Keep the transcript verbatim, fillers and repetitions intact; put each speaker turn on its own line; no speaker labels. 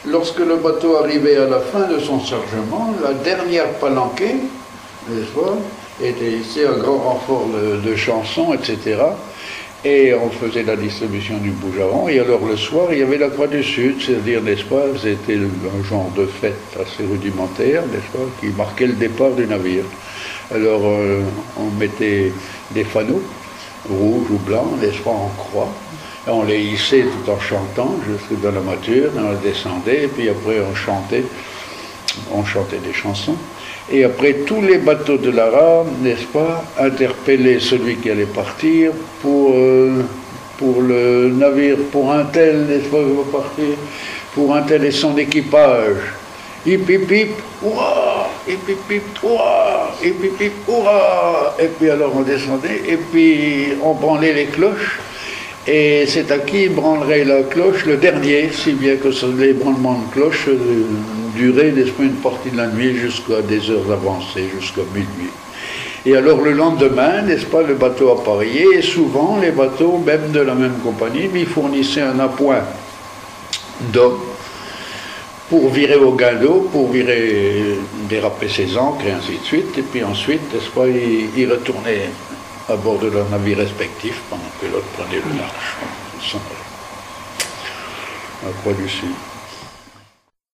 lorsque le bateau arrivait à la fin de son chargement, la dernière palanquée, n'est-ce pas, était ici un grand renfort de, de chansons, et cetera. Et on faisait la distribution du bougeron. Et alors le soir, il y avait la Croix du Sud, c'est-à-dire, n'est-ce pas, c'était un genre de fête assez rudimentaire, n'est-ce pas, qui marquait le départ du navire. Alors euh, on mettait des fanaux, rouges ou blancs, n'est-ce pas, en croix. Et on les hissait tout en chantant jusque dans la mâture, on les descendait, et puis après on chantait, on chantait des chansons. Et après, tous les bateaux de la rame, n'est-ce pas, interpellaient celui qui allait partir pour, euh, pour le navire, pour un tel, n'est-ce pas, qui va partir, pour un tel et son équipage. Hip hip hip, hurrah, hip hip hip, hurrah, hip hip hip, hurrah. Et puis alors on descendait, et puis on branlait les cloches. Et c'est à qui branlerait la cloche le dernier, si bien que les branlements de cloche euh, duraient, n'est-ce pas, une partie de la nuit jusqu'à des heures avancées, jusqu'à minuit. Et alors le lendemain, n'est-ce pas, le bateau appareillait, et souvent les bateaux, même de la même compagnie, ils fournissaient un appoint d'hommes pour virer au guindeau, pour virer, déraper ses ancres, et ainsi de suite, et puis ensuite, n'est-ce pas, ils, ils retournaient à bord de leur navire respectif pendant que l'autre prenait le large. La Croix du Sud.